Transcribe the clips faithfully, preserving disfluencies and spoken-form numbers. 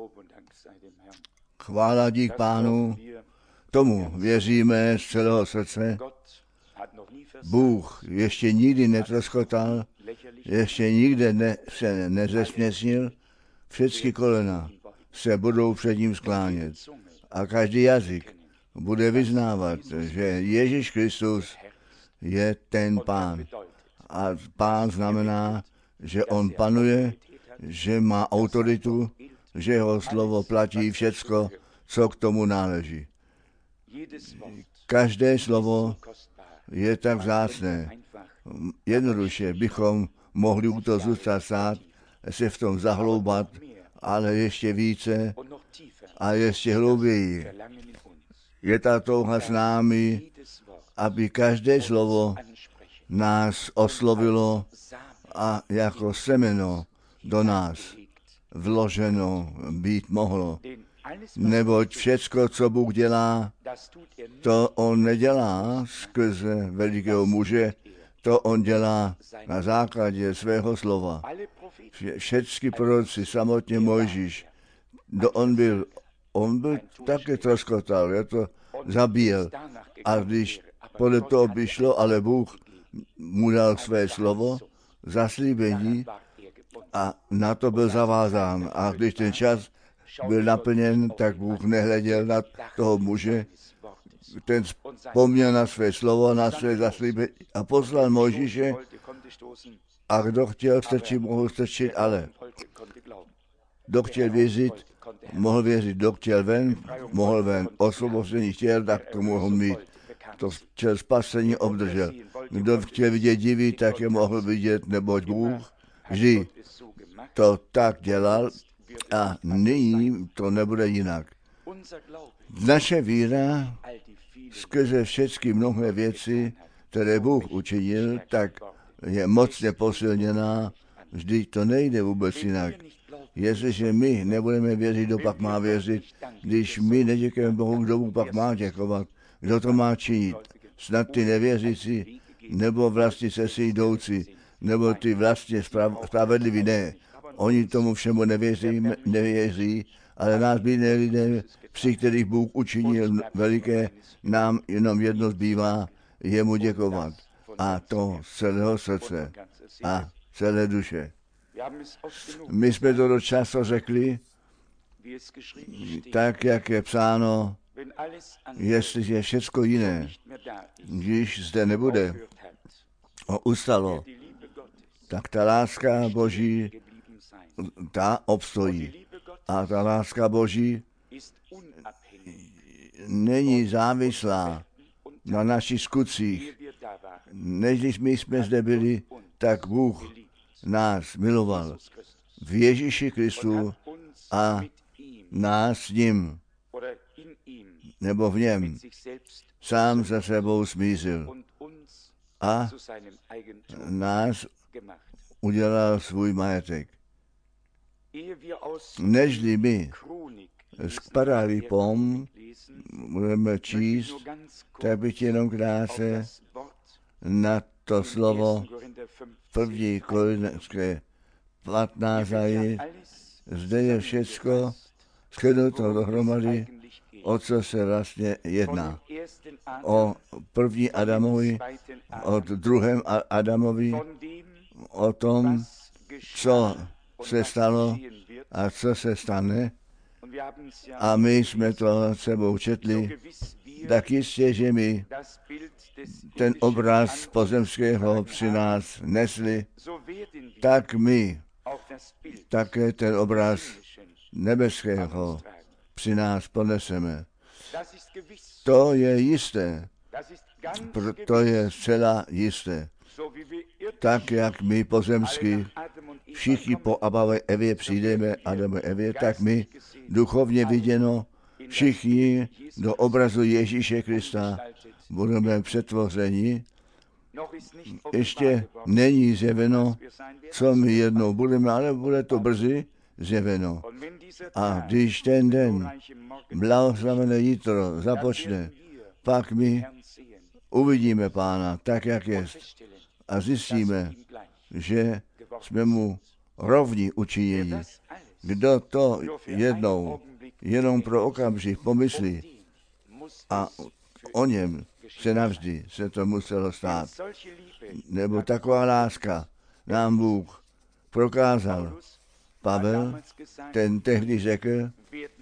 Chvála dík Pánu, tomu věříme z celého srdce. Bůh ještě nikdy netroskotal, ještě nikde ne, se nezesměsnil, všechny kolena se budou před ním sklánět a každý jazyk bude vyznávat, že Ježíš Kristus je ten Pán. A Pán znamená, že on panuje, že má autoritu, že jeho slovo platí všecko, co k tomu náleží. Každé slovo je tak vzácné. Jednoduše bychom mohli u toho zůstat stát, se v tom zahloubat, ale ještě více a ještě hlouběji. Je ta touha s námi, aby každé slovo nás oslovilo a jako semeno do nás vloženo být mohlo. Neboť všecko, co Bůh dělá, to on nedělá skrze velikého muže, to on dělá na základě svého slova. Všechny proroci, samotně Mojžíš, do on byl, on byl také troskotal, je to zabíjel. A když podle toho by šlo, ale Bůh mu dal své slovo, zaslíbení a na to byl zavázán. A když ten čas byl naplněn, tak Bůh nehleděl na toho muže, ten vzpomněl na své slovo, na své zaslíbení a poslal Mojžíše a kdo chtěl strčit, mohl strčit, ale kdo chtěl věřit, mohl věřit, kdo chtěl ven, mohl ven, osvobození chtěl, tak to mohl mít. To chtěl spasení, obdržel. Kdo chtěl vidět divy, tak je mohl vidět, neboť Bůh vždy to tak dělal a nyní to nebude jinak. Naše víra skrze všechny mnohé věci, které Bůh učinil, tak je mocně posilněná, vždyť to nejde vůbec jinak. Jestliže my nebudeme věřit, kdo pak má věřit, když my neděkujeme Bohu, kdo Bůh pak má děkovat, kdo to má činit, snad ty nevěřící, nebo vlastně se si jdoucí, nebo ty vlastně spravedliví ne. Oni tomu všemu nevěří, nevěří, ale nás bídné lidé, při kterých Bůh učinil veliké, nám jenom jedno zbývá, jemu děkovat. A to z celého srdce a celé duše. My jsme to do času řekli, tak, jak je psáno, jestli je všecko jiné, když zde nebude, ustalo, tak ta láska Boží, ta obstojí. A ta láska Boží není závislá na našich skutcích. Než když my jsme zde byli, tak Bůh nás miloval v Ježíši Kristu a nás s ním, nebo v něm, sám za sebou smířil a nás udělal svůj majetek. Nežli my z Paralipom budeme číst, tak bych jenom krátce na to slovo první Korinské patnáct zajít. Zde je všecko shrnuto dohromady, o co se vlastně jedná. O první Adamovi, o druhém Adamovi, o tom, co se stalo a co se stane. A my jsme to sebou četli, tak jistě, že my ten obraz pozemského při nás nesli, tak my také ten obraz nebeského při nás poneseme. To je jisté, to je zcela jisté. Tak, jak my pozemsky všichni po Adamové Evě přijdeme, Adamové Evě, tak my duchovně viděno všichni do obrazu Ježíše Krista budeme přetvořeni. Ještě není zjeveno, co my jednou budeme, ale bude to brzy zjeveno. A když ten den, blahoslavené jitro, započne, pak my uvidíme Pána tak, jak jest. A zjistíme, že jsme mu rovní učinění. Kdo to jednou jenom pro okamžik pomyslí a o něm se navždy se to muselo stát. Nebo taková láska nám Bůh prokázal. Pavel, ten tehdy řekl,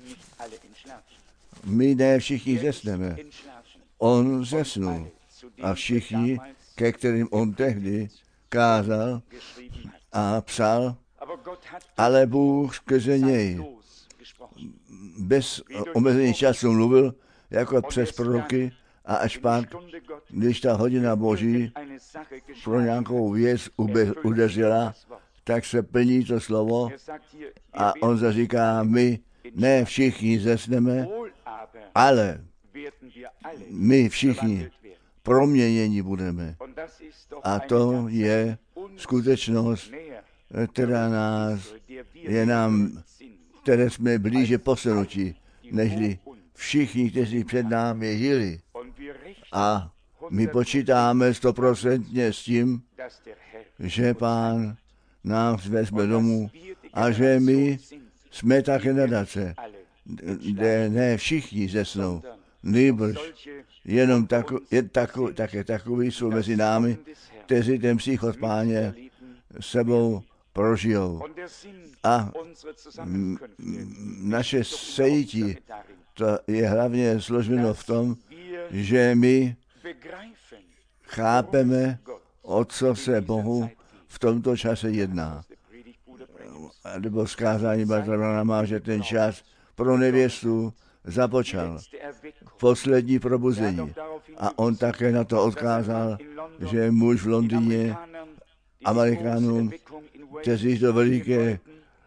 my ne všichni zesneme. On zesnul a všichni, ke kterým on tehdy kázal a psal, ale Bůh skrze něj bez omezení času mluvil jako přes proroky a až pak, když ta hodina Boží pro nějakou věc udeřila, tak se plní to slovo a on zaříká, my ne všichni zesneme, ale my všichni proměnění budeme. A to je skutečnost, která nás, je nám, které jsme blíže posunutí, nežli všichni, kteří před námi žili. A my počítáme stoprocentně s tím, že Pán nás vezme domů a že my jsme také nadace, kde ne všichni zesnou, nýbrž jenom tako, je tako, také takový jsou mezi námi, kteří ten příchod Páně sebou prožijou. A m, naše sejítí, to je hlavně složeno v tom, že my chápeme, o co se Bohu v tomto čase jedná. Nebo zkázání Bartlana má, že ten čas pro nevěstu započal. Poslední probuzení. A on také na to odkázal, že muž v Londýně Amerikánům, kteří to veliké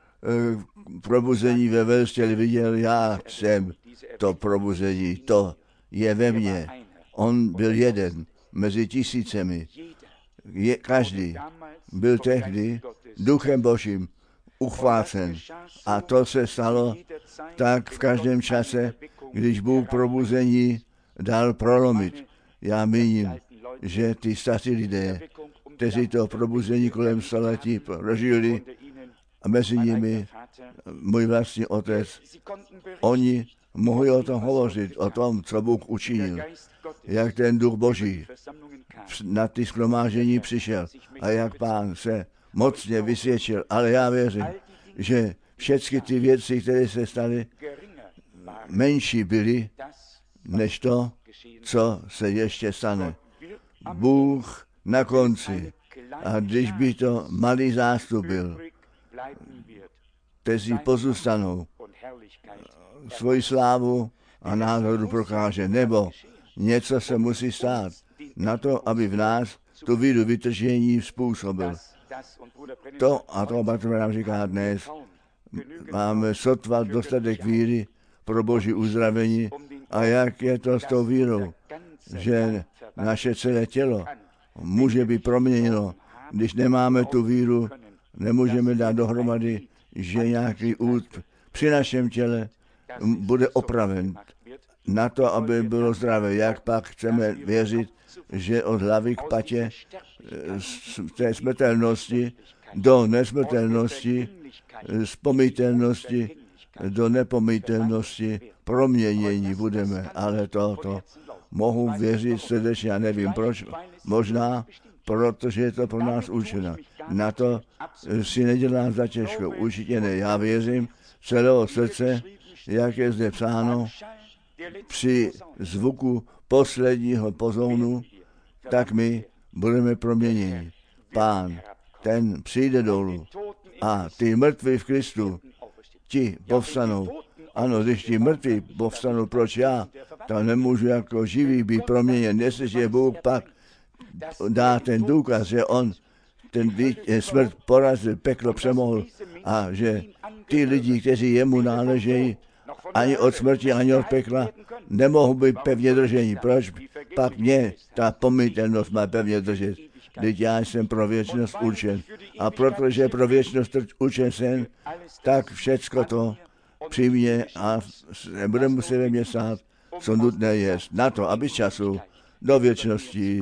probuzení ve Wales viděl, já jsem to probuzení, to je ve mně. On byl jeden mezi tisícemi. Je, každý byl tehdy duchem Božím uchvácen. A to se stalo tak v každém čase, když Bůh probuzení dal prolomit. Já míním, že ty staří lidé, kteří to probuzení kolem století prožili, a mezi nimi můj vlastní otec, oni mohli o tom hovořit, o tom, co Bůh učinil, jak ten duch Boží na ty shromáždění přišel a jak Pán se mocně vysvědčil. Ale já věřím, že všechny ty věci, které se staly, menší byly, než to, co se ještě stane. Bůh na konci, a když by to malý zástup byl, kteří pozůstanou, svoji slávu a názoru prokáže, nebo něco se musí stát na to, aby v nás tu víru vytržení způsobil. To, a to Bartman nám říká dnes, máme sotva dostatek víry pro Boží uzdravení. A jak je to s tou vírou, že naše celé tělo může být proměněno, když nemáme tu víru, nemůžeme dát dohromady, že nějaký úd při našem těle bude opraven na to, aby bylo zdravé. Jak pak chceme věřit, že od hlavy k patě z té smrtelnosti do nesmrtelnosti, z pomytelnosti do nepomytelnosti proměnění budeme. Ale to, to mohu věřit srdečně, já nevím proč, možná protože je to pro nás určeno. Na to si nedělám za těžko, určitě ne. Já věřím celého srdce, jak je zde psáno, při zvuku posledního pozounu, tak my budeme proměněni. Pán, ten přijde dolů a ty mrtví v Kristu, ti povstanou. Ano, když ti mrtví povstanou, proč já? To nemůžu jako živý být proměněn. Jestliže Bůh pak dá ten důkaz, že on ten smrt porazil, peklo přemohl a že ty lidi, kteří jemu náležejí, ani od smrti, ani od pekla, nemohou být pevně drženi. Proč pak mě ta pomytelnost má pevně držet? Teď já jsem pro věčnost určen. A protože pro věčnost určen jsem, tak všecko to při mě a nebude muset ve mně stát, co nutné je na to, aby z času do věčnosti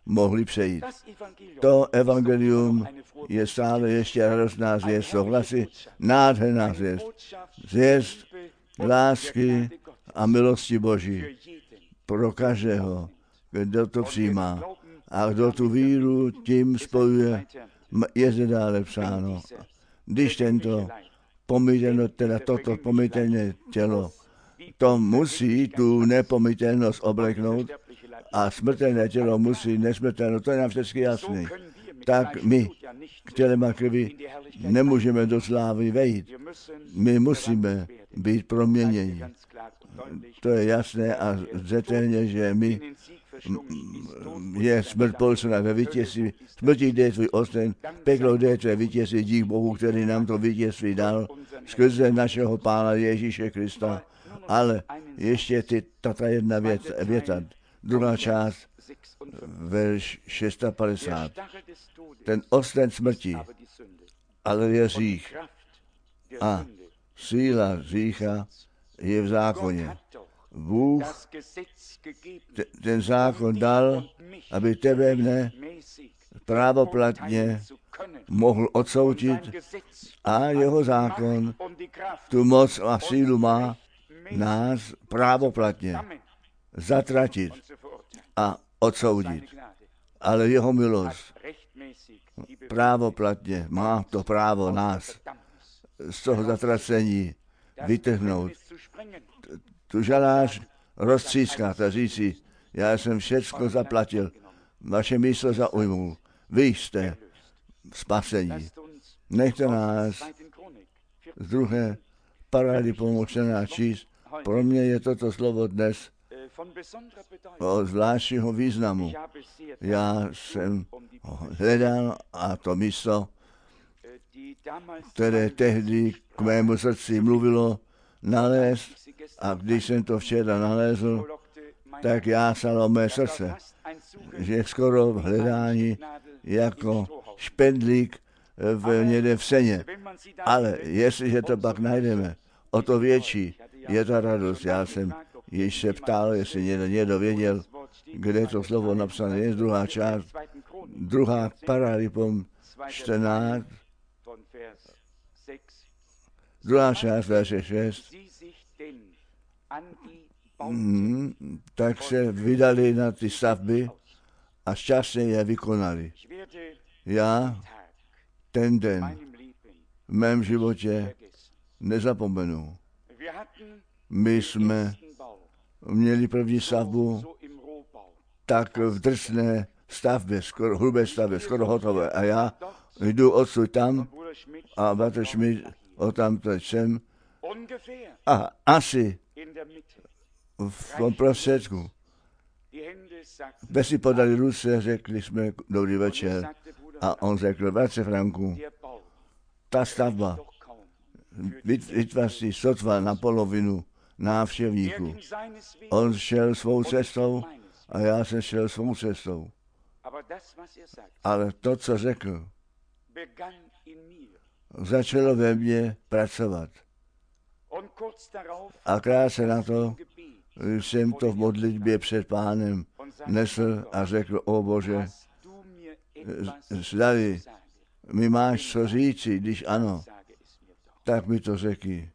mohli přejít. To evangelium je stále ještě radostná zvěst, souhlasí, nádherná zvěst, zvěst lásky a milosti Boží pro každého, kdo to přijímá. A kdo tu víru tím spojuje, je zde dále psáno. Když tento pomytelno, teda toto pomytelné tělo, to musí tu nepomytelnost obleknout a smrtelné tělo musí nesmrtelnost, to je nám všechny jasný. Tak my k tělem a krvi nemůžeme do slávy vejít. My musíme být proměněni. To je jasné a zřetelně, že my je smrt polsuna ve vítězství. Smrti, kde je tvůj osten, peklo, kde je tvé vítězství, dík Bohu, který nám to vítězství dal, skrze našeho Pána Ježíše Krista. Ale ještě ty, tato jedna věc, věta, druhá část, verš padesát šest. Ten osten smrti, ale je hřích. A síla hřícha je v zákoně. Bůh ten zákon dal, aby tebe mne právoplatně mohl odsoudit a jeho zákon tu moc a sílu má nás právoplatně zatratit a odsoudit. Ale jeho milost právoplatně má to právo nás z toho zatracení vytrhnout. Tu žalář roztřískat a říci, já jsem všecko zaplatil, vaše místo zaujmul, vy jste spasení. Nechte nás z druhé parady pomocená číst. Pro mě je toto slovo dnes o zvláštního významu. Já jsem hledal a to místo, které tehdy k mému srdci mluvilo, nalézt, a když jsem to včera nalézl, tak jásalo mé srdce, že skoro v hledání jako špendlík v někde v seně. Ale jestliže to pak najdeme, o to větší je ta radost. Já jsem již se ptal, jestli někdo, někdo věděl, kde to slovo napsané je, druhá část, druhá Paralipom čtrnáct, druhá část, verše šest. Hmm, tak se vydali na ty stavby a šťastně je vykonali. Já ten den v mém životě nezapomenu. My jsme měli první stavbu tak v drsné stavbě, skoro, hrubé stavbě, skoro hotové. A já jdu odsud tam a bratr Schmidt o tam jsem a asi v tom prostředku. Bez si podali ruce, řekli jsme dobrý večer a on řekl, bratře Franku, ta stavba vytváří sotva na polovinu návštěvníků. On šel svou cestou a já jsem šel svou cestou. Ale to, co řekl, začalo ve mně pracovat. A krátce na to jsem to v modlitbě před Pánem nesl a řekl, o Bože, zdali mi máš co říci, když ano, tak mi to řekni.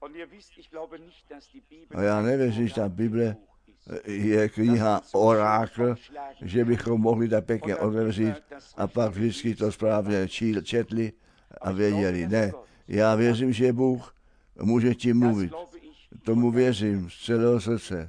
A já nevěřím, že ta Bible je kniha orákl, že bychom mohli tak pěkně otevřít a pak vždycky to správně četli a věděli. Ne, já věřím, že Bůh může ti mluvit. Tomu věřím z celého srdce.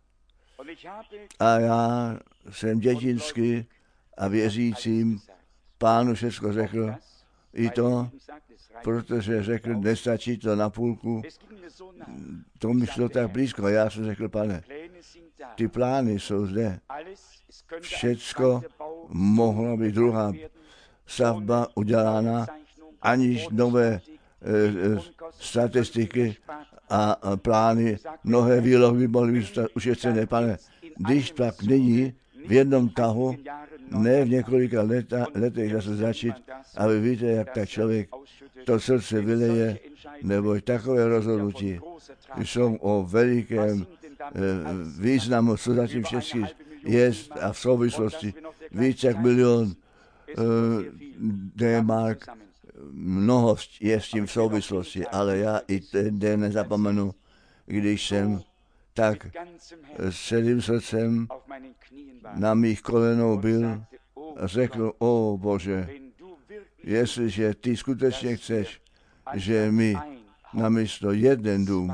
A já jsem dětinsky a věřícím Pánu všecko řekl, i to, protože řekl, nestačí to na půlku, to mi šlo tak blízko. Já jsem řekl, Pane, ty plány jsou zde. Všecko mohlo být druhá stavba udělána, aniž nové e, e, statistiky a plány, mnohé výlohy by mohly být ušetřené, Pane. Když tak nyní v jednom tahu, ne v několika leta, letech zase začít, a vy víte, jak tak člověk to srdce vyleje, nebo takové rozhodnutí jsou o velikém e, významu, co zatím všechny je a v souvislosti více jak milion uh, D-mark, mnoho je s tím v souvislosti, ale já i ten den nezapomenu, když jsem tak s celým srdcem na mých kolenou byl a řekl, o Bože, jestliže ty skutečně chceš, že my namísto jeden dům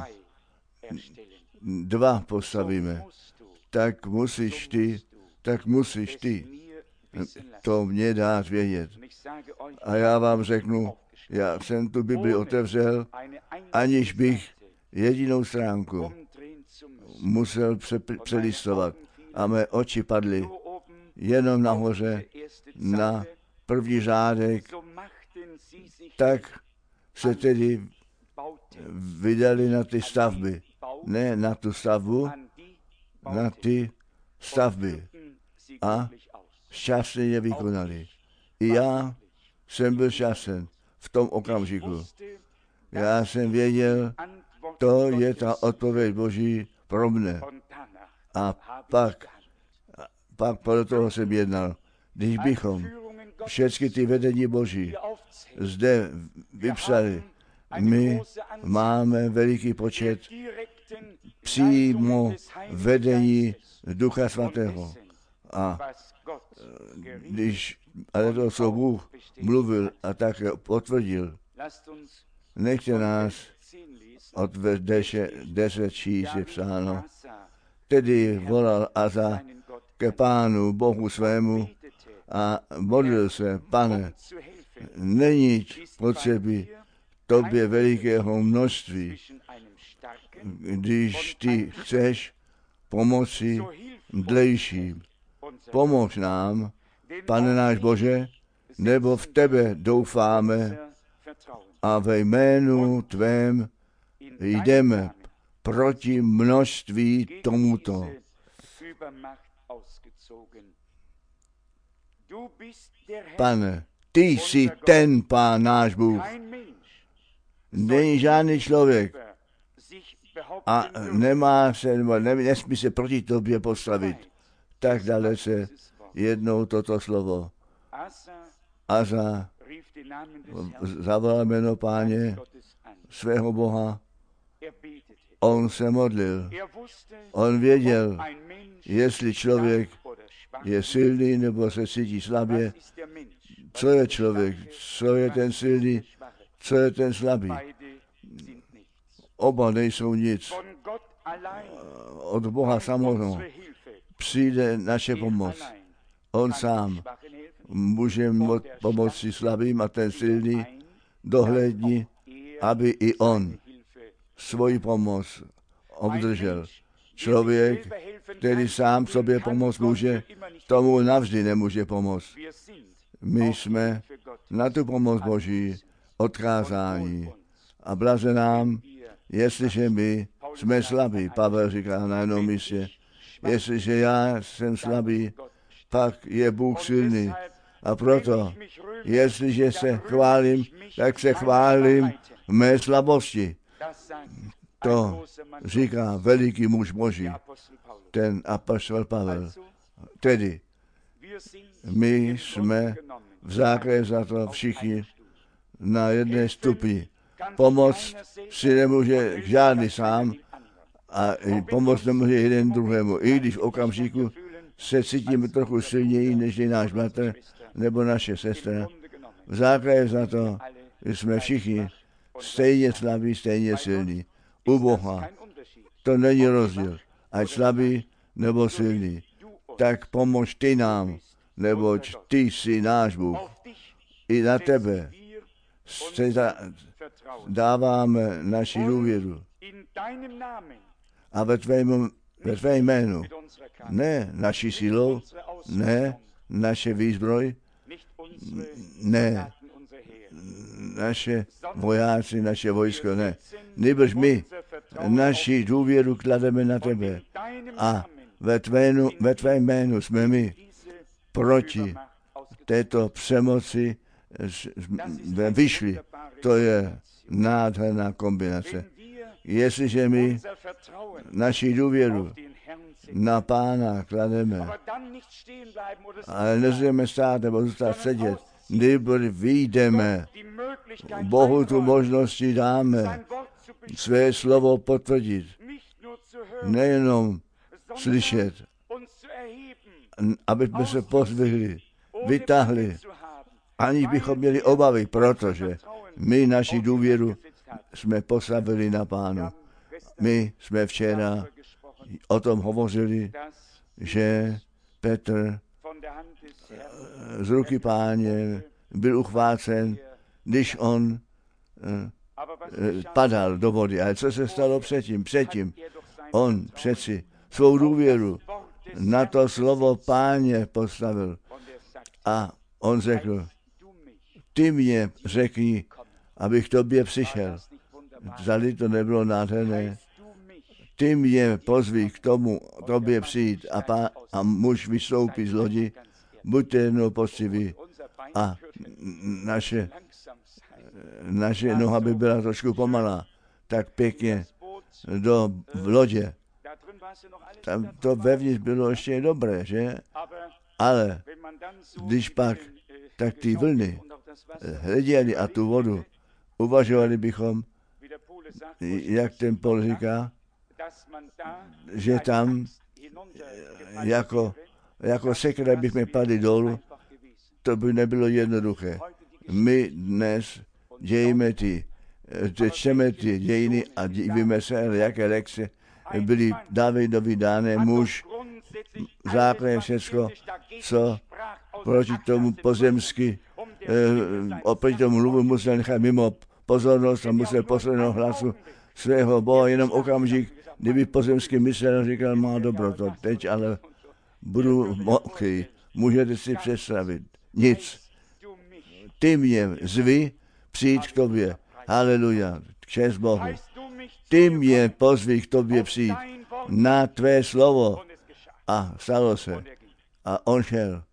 dva postavíme, tak musíš ty, tak musíš ty to mě dát vědět. A já vám řeknu, já jsem tu Bibli otevřel, aniž bych jedinou stránku musel přelistovat. A mé oči padly jenom nahoře na první řádek. Tak se tedy vydali na ty stavby. Ne na tu stavbu, na ty stavby. A šťastně je vykonali. I já jsem byl šťastný v tom okamžiku. Já jsem věděl, to je ta odpověď Boží pro mne. A pak, pak podle toho jsem jednal. Když bychom všechny ty vedení Boží zde vypsali, my máme veliký počet přímo vedení Ducha Svatého. A když, ale to, co Bůh mluvil a také potvrdil, nechte nás od deset číst je psáno. Tedy volal Asa ke Pánu Bohu svému a modlil se, Pane, není potřeby tobě velikého množství, když ty chceš pomoci dlejším. Pomož nám, Pane náš Bože, nebo v tebe doufáme a ve jménu tvém jdeme proti množství tomuto. Pane, ty jsi ten Pán náš Bůh. Není žádný člověk a nemá se, nebo ne, nesmí se proti tobě postavit. Tak dalece jednou toto slovo. Asa zavolal jméno Páně svého Boha. On se modlil. On věděl, jestli člověk je silný nebo se cítí slabě, co je člověk, co je ten silný, co je ten slabý. Oba nejsou nic. Od Boha samotného přijde naše pomoc. On sám může pomoci slabým a ten silný dohlédni, aby i on svoji pomoc obdržel. Člověk, který sám sobě pomoct může, tomu navždy nemůže pomoct. My jsme na tu pomoc Boží odkázáni. A blaze nám, jestliže my jsme slabí, Pavel říká na jednom místě, jestliže já jsem slabý, pak je Bůh silný. A proto, jestliže se chválím, tak se chválím v mé slabosti. To říká veliký muž Boží, ten apoštol Pavel. Tedy, my jsme v základě za to všichni na jedné stupni. Pomoc si nemůže žádný sám a pomoc nemůže jeden druhému. I když v okamžiku se cítíme trochu silněji než náš bratr nebo naše sestra. V základě za to jsme všichni stejně slabí, stejně silní. U Boha to není rozdíl, ať slabý nebo silný. Tak pomož ty nám, neboť ty jsi náš Bůh. I na tebe se dáváme naši důvěru. A ve tvém, ve tvém jménu, ne naší silou, ne naše výzbroj, ne naše vojáci, naše vojsko, ne. Nebož my naši důvěru klademe na tebe a ve tvénu, ve tvém jménu jsme my proti této přemoci vyšli. To je nádherná kombinace. Jestliže my naši důvěru na Pána klademe. Ale nezůžeme stát nebo zůstat sedět. Nýbrž vyjdeme. Bohu tu možnosti dáme své slovo potvrdit. Nejenom slyšet, aby jsme se pozvihli, vytáhli, aniž bychom měli obavy, protože my naši důvěru jsme postavili na Pánu. My jsme včera o tom hovořili, že Petr z ruky Páně byl uchvácen, když on padal do vody. Ale co se stalo předtím? Předtím on přeci svou důvěru na to slovo Páně postavil. A on řekl, ty mě řekni, abych tobě přišel. Zdali to nebylo nádherné. Ty mě pozví k tomu, tobě přijít a, pá, a muž vystoupí z lodi, buďte jednou poctiví a naše, naše noha by byla trošku pomalá, tak pěkně do v lodě. Tam to vevnitř bylo ještě dobré, že? Ale když pak tak ty vlny hleděli a tu vodu, uvažovali bychom, jak ten Paul říká, že tam jako, jako sekra bychom padli dolů, to by nebylo jednoduché. My dnes dějíme ty, čteme ty dějiny a divíme se, jaké lekce byly Davidovi dané, muž, základně všecko, co proti tomu pozemsky, eh, oproti tomu mluvu musel nechat mimo pozornost a musel poslechnout hlasu svého Boha jenom okamžik, kdyby pozemsky myslel, říkal, má dobro to teď, ale budu mokrý. Můžete si představit. Nic. Ty mě zvi přijít k tobě. Haleluja. Čest Bohu. Ty mě pozvi k tobě přijít na tvé slovo. A stalo se. A on šel.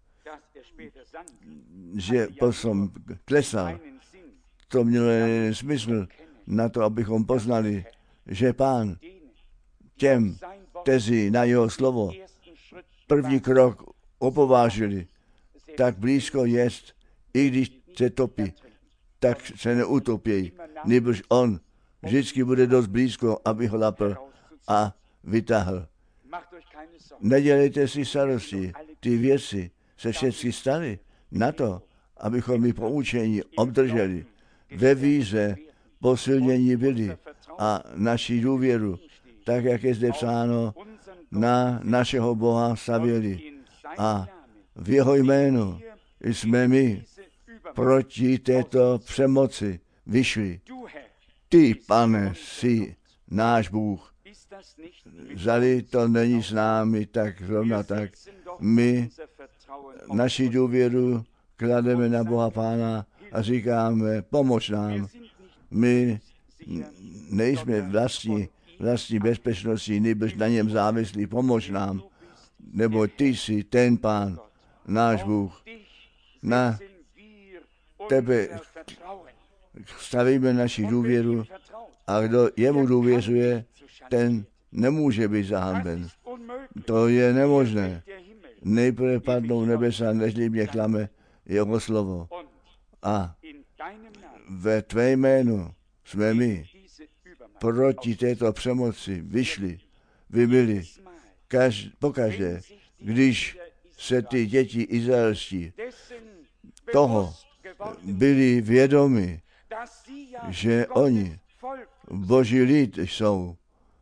Že potom klesal. To mělo smysl na to, abychom poznali, že Pán těm, kteří na jeho slovo první krok opovážili, tak blízko jest, i když se topí, tak se neutopí. Nebož on vždycky bude dost blízko, aby ho lapl a vytáhl. Nedělejte si starosti, ty věci se všechny staly na to, abychom my poučení obdrželi. Ve víře posilnění byli a naši důvěru, tak jak je zde psáno, na našeho Boha stavěli. A v jeho jménu jsme my proti této přemoci vyšli. Ty, Pane, jsi náš Bůh. Zali to není s námi, tak zrovna tak. My naši důvěru klademe na Boha Pána a říkáme, pomož nám. My nejsme vlastní, vlastní bezpečnosti, nebož na něm závislí, pomož nám. Nebo ty jsi ten Pán, náš Bůh. Na tebe stavíme naši důvěru a kdo jemu důvěřuje, ten nemůže být zahanben. To je nemožné. Nejprve padnou nebesa, nežli mě klame jeho slovo. A ve tvé jménu jsme my proti této přemoci vyšli, vybili každ- pokaždé, když se ty děti izraelští toho byli vědomi, že oni Boží lid jsou.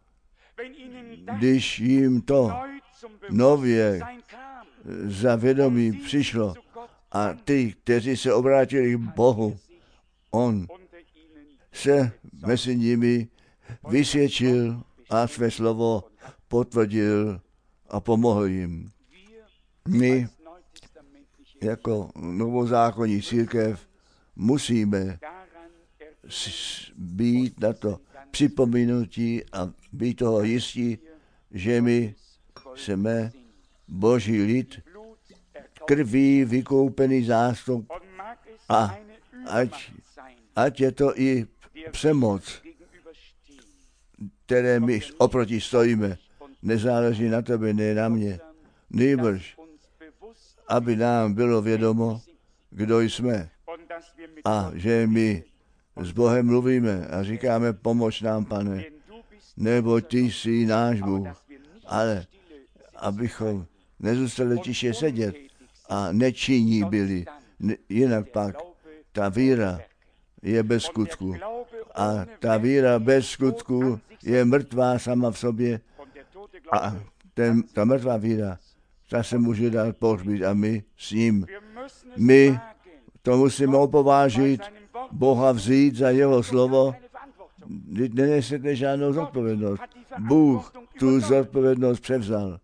Když jim to nově za vědomí přišlo a ty, kteří se obrátili k Bohu, on se mezi nimi vysvědčil a své slovo potvrdil a pomohl jim. My jako novozákonní církev musíme být na to připomenutí a být toho jistí, že my jsme Boží lid, krví vykoupený zástup a ať, ať je to i přemoc, které my oproti stojíme, nezáleží na tebe, ne na mě. Nýbrž, aby nám bylo vědomo, kdo jsme a že my s Bohem mluvíme a říkáme, pomož nám, Pane, nebo ty jsi náš Bůh, ale abychom nezůstali tiše sedět a nečinní byli, jinak pak ta víra je bez skutku. A ta víra bez skutku je mrtvá sama v sobě a ten, ta mrtvá víra, ta se může dát pohřbít a my s ním. My to musíme opovážit, Boha vzít za jeho slovo, nenesete žádnou zodpovědnost. Bůh tu zodpovědnost převzal.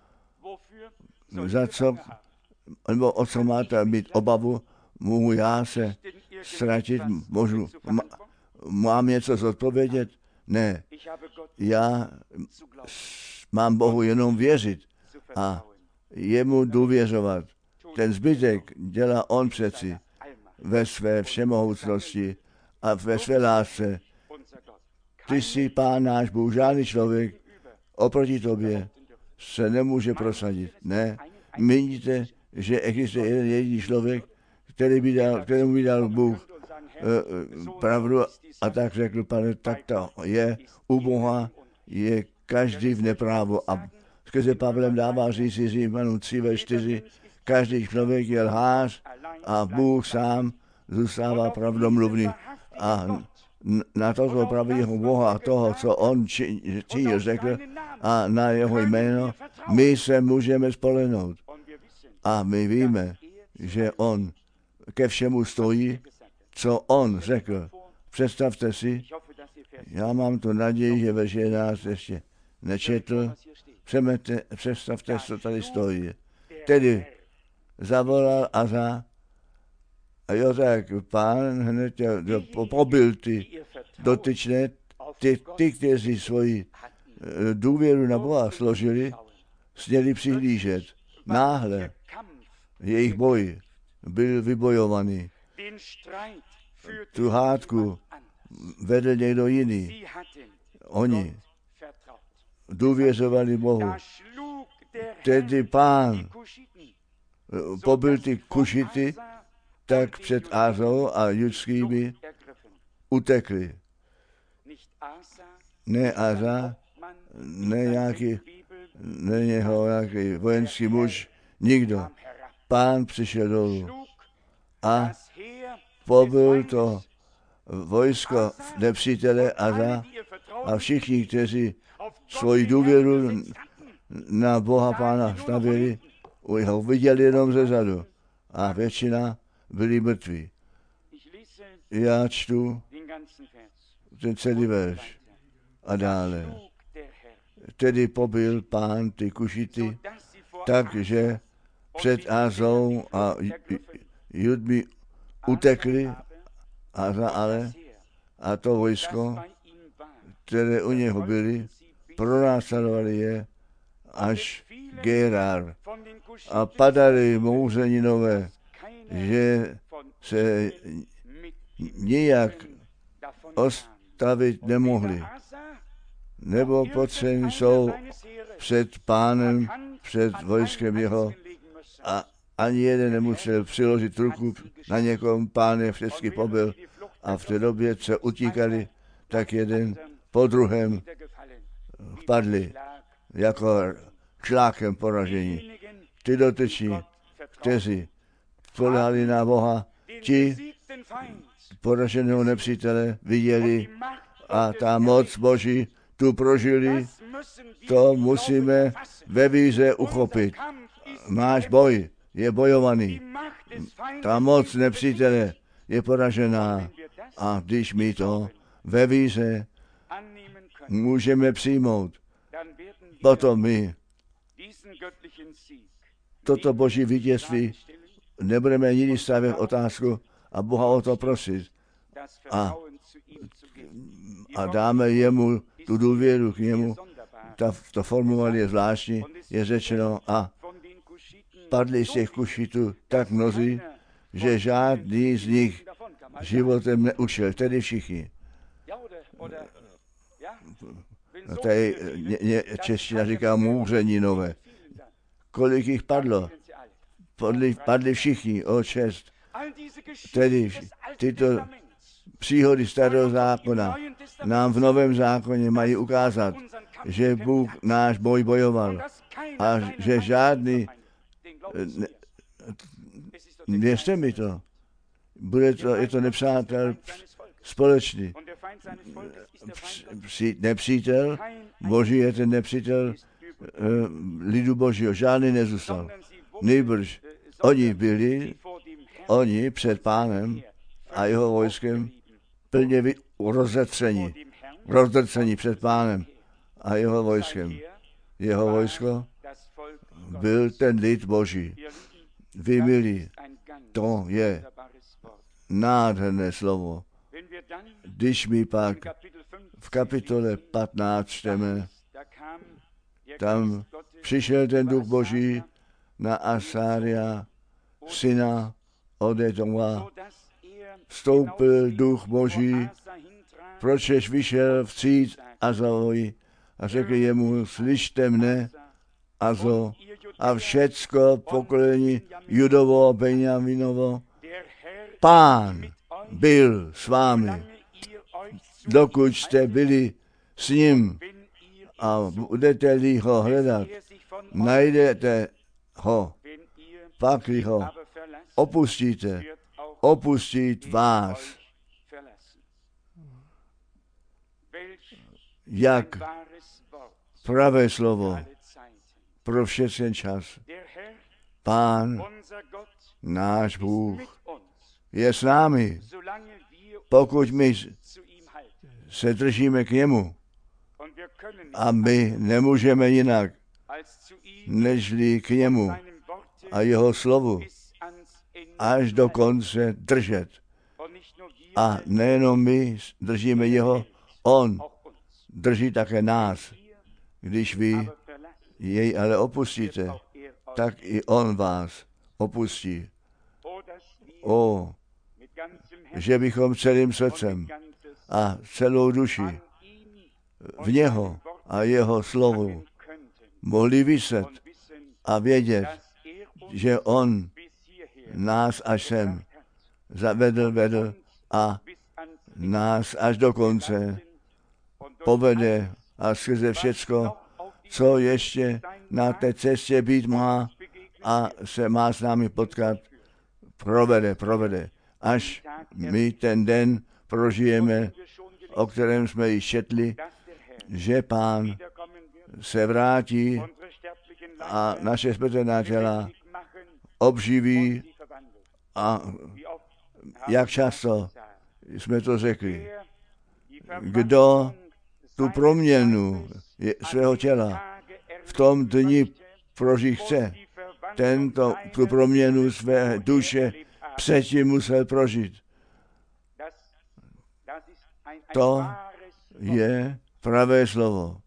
Za co, nebo o co máte mít obavu, mohu já se ztratit, můžu, mám něco zodpovědět? Ne, já mám Bohu jenom věřit a jemu důvěřovat. Ten zbytek dělá on přeci ve své všemohoucnosti a ve své lásce. Ty jsi Pán náš Bůh, žádný člověk oproti tobě se nemůže prosadit. Ne, míníte, že existuje jeden jediný člověk, který by dal, kterému by dal Bůh uh, pravdu a tak řekl, Pane, tak to je u Boha, je každý v neprávu. A skrze Pavlem dává říct si Římanům tři ve čtyři, každý člověk je lhář a Bůh sám zůstává pravdomluvný. A na toto pravého Boha, toho, co on činil, řekl, a na jeho jméno, my se můžeme spolehnout. A my víme, že on ke všemu stojí, co on řekl. Představte si, já mám tu naději, že ve jedenáct ještě nečetl, Přemete, představte, co tady stojí. Tedy zavolal Aza a jo tak, Pán hned pobil ty dotyčné, ty, ty, kteří svoji důvěru na Boha složili, směli přihlížet. Náhle jejich boj byl vybojovaný. Tu hádku vedl někdo jiný. Oni důvěřovali Bohu. Tedy Pán pobyl ty Kušity, tak před Ázou a judskými utekli. Ne Áza, ne nějaký, ne něho nějaký vojenský muž, nikdo. Pán přišel dolů a pobyl to vojsko nepřítele Áza a všichni, kteří svoji důvěru na Boha Pána stavili, ho viděli jenom ze zadu a většina byli mrtví. Já čtu ten celý verš a dále. Tedy pobyl Pán ty Kušity, takže před Ázou a Judmi utekli, Áza ale a to vojsko, které u něho byli, pronásledovali je až Gerar a padali mouřeninové, že se nijak ostavit nemohli. Nebo potřební jsou před Pánem, před vojskem jeho a ani jeden nemusel přiložit ruku na někom, Pán je všechny pobyl a v té době, co utíkali, tak jeden po druhém padli jako člákem poražení. Ty dotyční, kteří spolehali na Boha, ti poraženého nepřítele viděli a ta moc Boží tu prožili, to musíme ve víře uchopit. Náš boj je bojovaný. Ta moc nepřítele je poražená a když my to ve víře můžeme přijmout, potom my toto Boží vítězství nebudeme nikdy stavět otázku a Boha o to prosit. A, a dáme jemu tu důvěru k němu. Ta, to formulování je zvláštní, je řečeno a padli z těch Kušitů tak mnozí, že žádný z nich životem neušel, tedy všichni. Tady ně, ně, čeština říká můřeninové. Kolik jich padlo? Padli, padli všichni, o šest. Tedy tyto příhody starého zákona nám v Novém zákoně mají ukázat, že Bůh náš boj bojoval a že žádný, ne, věřte mi to, bude to, je to nepřátel společný. Nepřítel Boží je ten nepřítel lidu Božího, žádný nezůstal. Nejbrž oni byli, oni před Pánem a jeho vojskem plně vy, rozetření, rozdrcení před Pánem a jeho vojskem. Jeho vojsko byl ten lid Boží. Vy milí, to je nádherné slovo. Když mi pak v kapitole patnáct čteme, tam přišel ten duch Boží na Asária, syna Odedova, vstoupil duch Boží, pročež vyšel vstříc Azovi a řekl jemu, slyšte mne, Azo, a všecko pokolení Judovo, Benjaminovo, Pán byl s vámi, dokud jste byli s ním a budete-li ho hledat, najdete ho, pak ho opustíte, opustit vás. Jak pravé slovo pro všechen čas. Pán, náš Bůh, je s námi, pokud my se držíme k němu. A my nemůžeme jinak, nežli k němu a jeho slovu až do konce držet. A nejenom my držíme jeho, on drží také nás. Když vy jej ale opustíte, tak i on vás opustí. O, že bychom celým srdcem a celou duši v něho a jeho slovu mohli vyset a vědět, že on nás až sem zavedl, vedl a nás až do konce povede a skrze všecko, co ještě na té cestě být má a se má s námi potkat, provede, provede, až my ten den prožijeme, o kterém jsme již četli, že Pán se vrátí a naše smrtelná těla obživí a jak často jsme to řekli, kdo tu proměnu svého těla v tom dni prožít chce, tento, tu proměnu své duše předtím musel prožít. To je pravé slovo.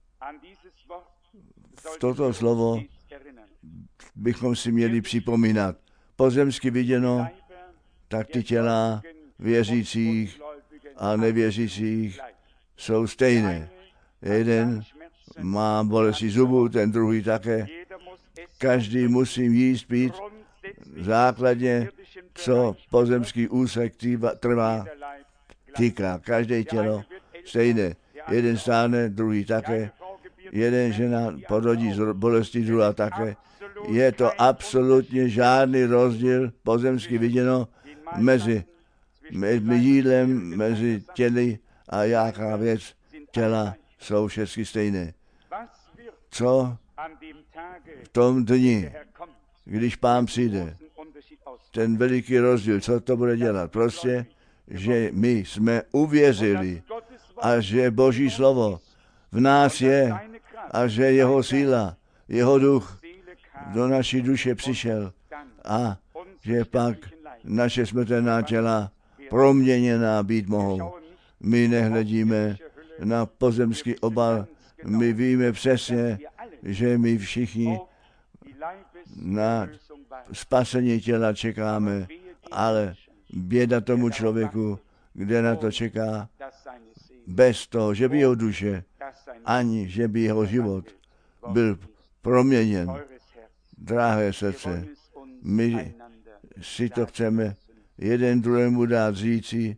V toto slovo bychom si měli připomínat. Pozemsky viděno, tak ty těla věřících a nevěřících jsou stejné. Jeden má bolesti zubů, ten druhý také. Každý musí jíst, pít základně, co pozemský úsek trvá, týká. Každé tělo stejné. Jeden stáhne, druhý také. Jeden žena porodí z bolesti, druhá také. Je to absolutně žádný rozdíl pozemsky viděno mezi, mezi jídlem, mezi těly a jaká věc těla jsou všechny stejné. Co v tom dni, když Pán přijde, ten veliký rozdíl, co to bude dělat? Prostě, že my jsme uvěřili a že Boží slovo v nás je a že jeho síla, jeho duch do naší duše přišel a že pak naše smrtelná těla proměněná být mohou. My nehledíme na pozemský obal, my víme přesně, že my všichni na spasení těla čekáme, ale běda tomu člověku, kde na to čeká, bez toho, že by jeho duše ani že by jeho život byl proměněn. Drahé srdce, my si to chceme jeden druhému dát říci,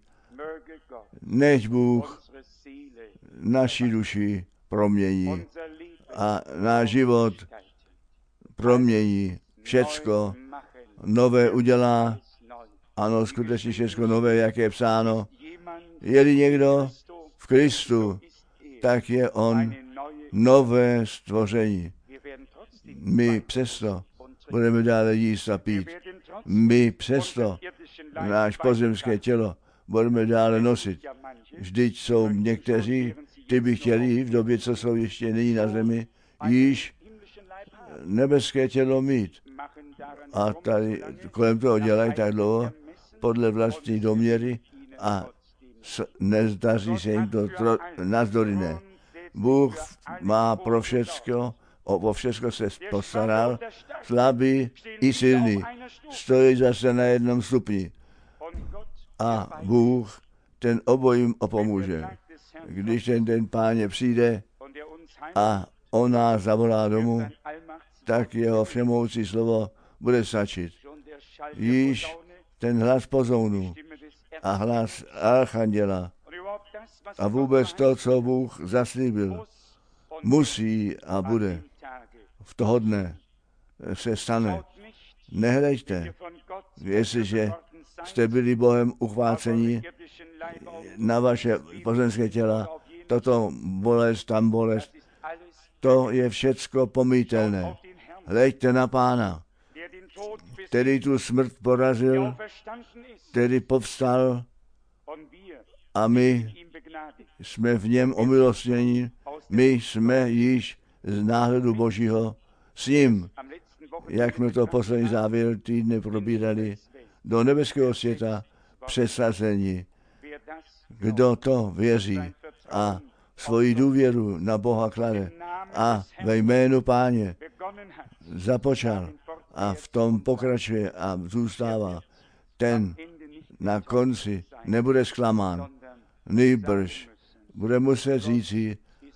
než Bůh naši duši promění a náš život promění, všecko nové udělá, ano, skutečně všecko nové, jak je psáno. Je-li někdo v Kristu, tak je on nové stvoření. My přesto budeme dále jíst a pít. My přesto náš pozemské tělo budeme dále nosit. Vždyť jsou někteří, ty by chtěli v době, co jsou ještě nyní na zemi, již nebeské tělo mít. A tady kolem toho dělají tak dlouho, podle vlastní doměry a nezdaří se jim to tro, nazdory ne. Bůh má pro všecko, o všecko se postaral, slabý i silný, stojí zase na jednom stupni. A Bůh ten obojím opomůže. Když ten den Páně přijde a on nás zavolá domů, tak jeho všemohoucí slovo bude stačit. Již ten hlas pozounu a hlas archanděla a vůbec to, co Bůh zaslíbil, musí a bude v toho dne se stane. Nehleďte, jestliže jste byli Bohem uchváceni na vaše pozemské těla, toto bolest, tam bolest, to je všecko pomítelné. Hleďte na Pána, který tu smrt porazil, který povstal a my jsme v něm omilostněni, my jsme již z náhledu Božího s ním, jak jsme to poslední závěr týdne probírali, do nebeského světa přesazení. Kdo to věří a svoji důvěru na Boha klade a ve jménu Páně započal a v tom pokračuje a zůstává, ten na konci nebude zklamán. Nýbrž bude muset říci,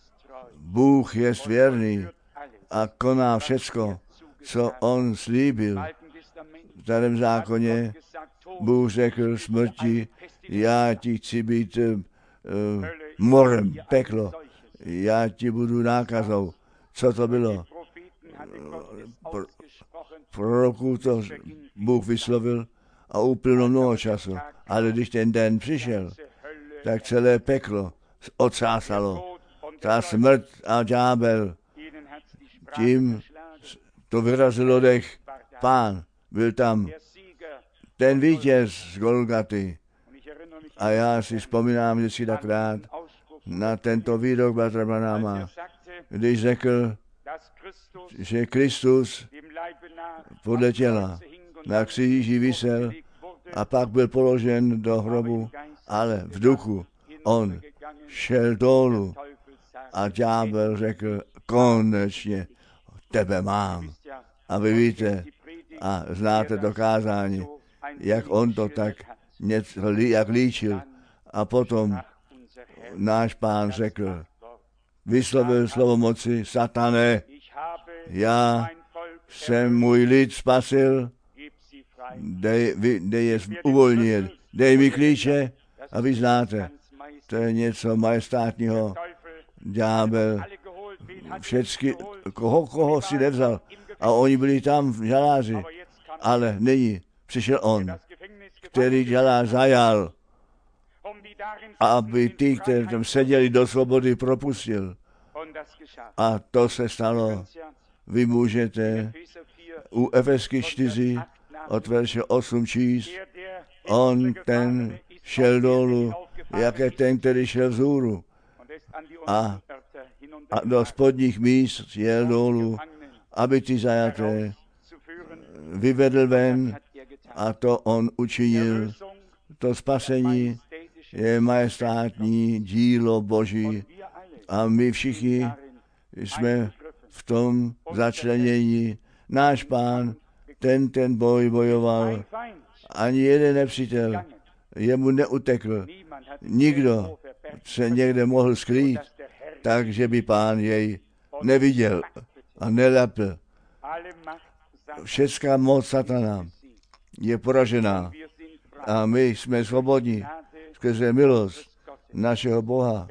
Bůh je věrný a koná všecko, co on slíbil. V starém zákoně Bůh řekl smrti, já ti chci být uh, morem, peklo, já ti budu nákazou. Co to bylo? Pro, proroků to Bůh vyslovil a uplynulo mnoho času. Ale když ten den přišel, tak celé peklo odsásalo. Ta smrt a ďábel, tím to vyrazilo dech. Pán byl tam, ten vítěz z Golgaty. A já si vzpomínám vždycky tak rád na tento výrok bratra Branhama, když řekl, že Kristus podle těla na kříži visel a pak byl položen do hrobu, ale v duchu on šel dolů a ďábel řekl, konečně tebe mám. A vy víte a znáte to kázání, jak on to tak něco, jak líčil. A potom náš Pán řekl, vyslovil slovo moci, satane, já jsem můj lid spasil, dej, dej je uvolnil, dej mi klíče a vy znáte, to je něco majestátního. Ďábel všecky, koho, koho si nevzal a oni byli tam v žaláři, ale nyní přišel on, který žalář zajal, aby ty, kteří tam seděli, do svobody propustil. A to se stalo. Vy můžete u Efesky čtyři od verše osm číst, on ten šel dolů, jak je ten, který šel vzhůru. A, a do spodních míst jel dolů, aby ty zajaté vyvedl ven, a to on učinil. To spasení je majestátní dílo Boží a my všichni jsme v tom začlenění. Náš Pán, ten ten boj bojoval, ani jeden nepřítel jemu neutekl. Nikdo se někde mohl skrýt, takže by Pán jej neviděl a nelepil. Všecká moc satana je poražená a my jsme svobodní skrze milost našeho Boha.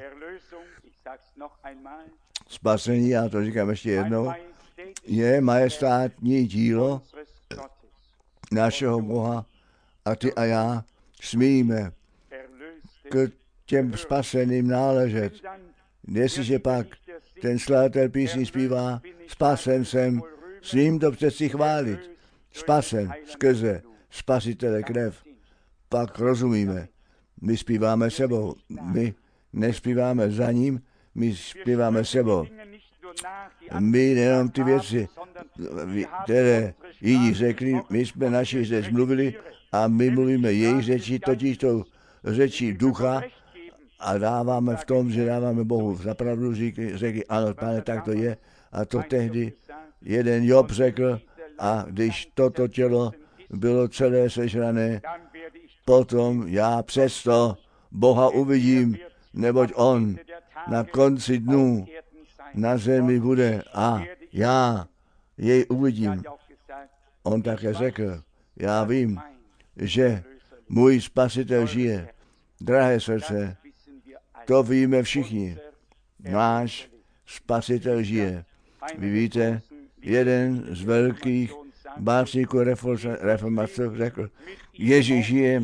Spasení, já to říkám ještě jednou, je majestátní dílo našeho Boha a ty a já smíme k těm spaseným náležet. Jestliže pak ten skladatel písní zpívá, spasen jsem, smím to přeci chválit, spasen skrze spasitele krev, pak rozumíme, my zpíváme sebou, my nespíváme za ním, my zpíváme sebou. My jenom ty věci, které jiní řekli, my jsme naši řeč mluvili a my mluvíme jejich řeči, totiž tou řečí ducha a dáváme v tom, že dáváme Bohu zapravdu, řekli, řekli ano, Pane, tak to je. A to tehdy jeden Job řekl, a když toto tělo bylo celé sežrané, potom já přesto Boha uvidím, neboť on na konci dnů na zemi bude a já jej uvidím. On také řekl, já vím, že můj spasitel žije. Drahé srdce, to víme všichni. Náš spasitel žije. Vy víte, jeden z velkých básníků reformace řekl, Ježíš žije,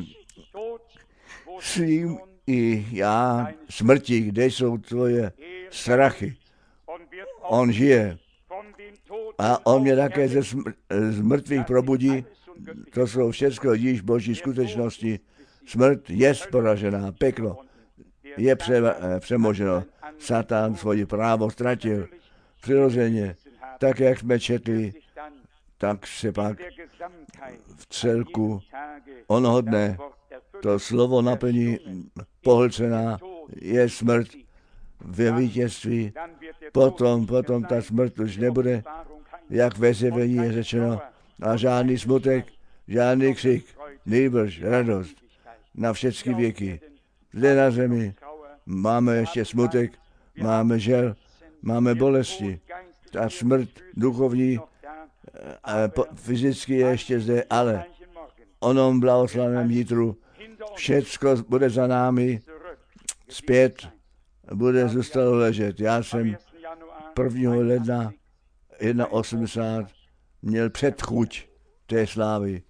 svým i já smrti, kde jsou tvoje strachy. On žije a on mě také ze smr- z mrtvých probudí. To jsou všechno již boží skutečnosti. Smrt je poražená, peklo je pře- přemoženo. Satan svoji právo ztratil. Přirozeně, tak jak jsme četli, tak se pak v celku onoho dne to slovo naplní, pohlcená je smrt ve vítězství. Potom, potom ta smrt už nebude, jak ve zjevení je řečeno, a žádný smutek, žádný křik, nýbrž radost na všechny věky. Zde na zemi máme ještě smutek, máme žel, máme bolesti. Ta smrt duchovní a fyzicky je ještě zde, ale onom blahoslavném jítru všecko bude za námi zpět, bude zůstalo ležet. Já jsem prvního ledna osmdesát jedna měl předchuť té slávy.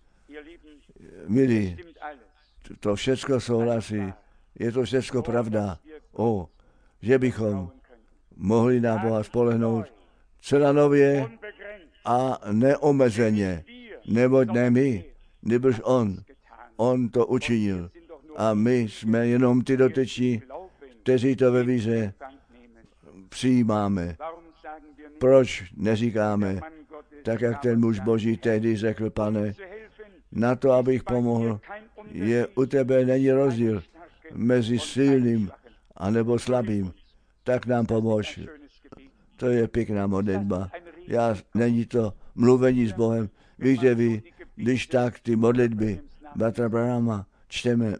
Milí, to všecko souhlasí, je to všecko pravda. O, že bychom mohli na Boha spolehnout celá nově a neomezeně, neboť ne my, nebož on, on to učinil. A my jsme jenom ty doteční, kteří to ve víře přijímáme. Proč neříkáme, tak jak ten muž Boží tehdy řekl, Pane, na to, abych pomohl, je u tebe není rozdíl mezi silným a nebo slabým, tak nám pomož. To je pěkná modlitba. Já, není to mluvení s Bohem. Víte vy, když tak ty modlitby Bratra Branhama čteme,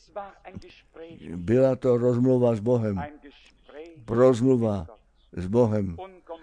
byla to rozmluva s Bohem. Rozmluva s Bohem.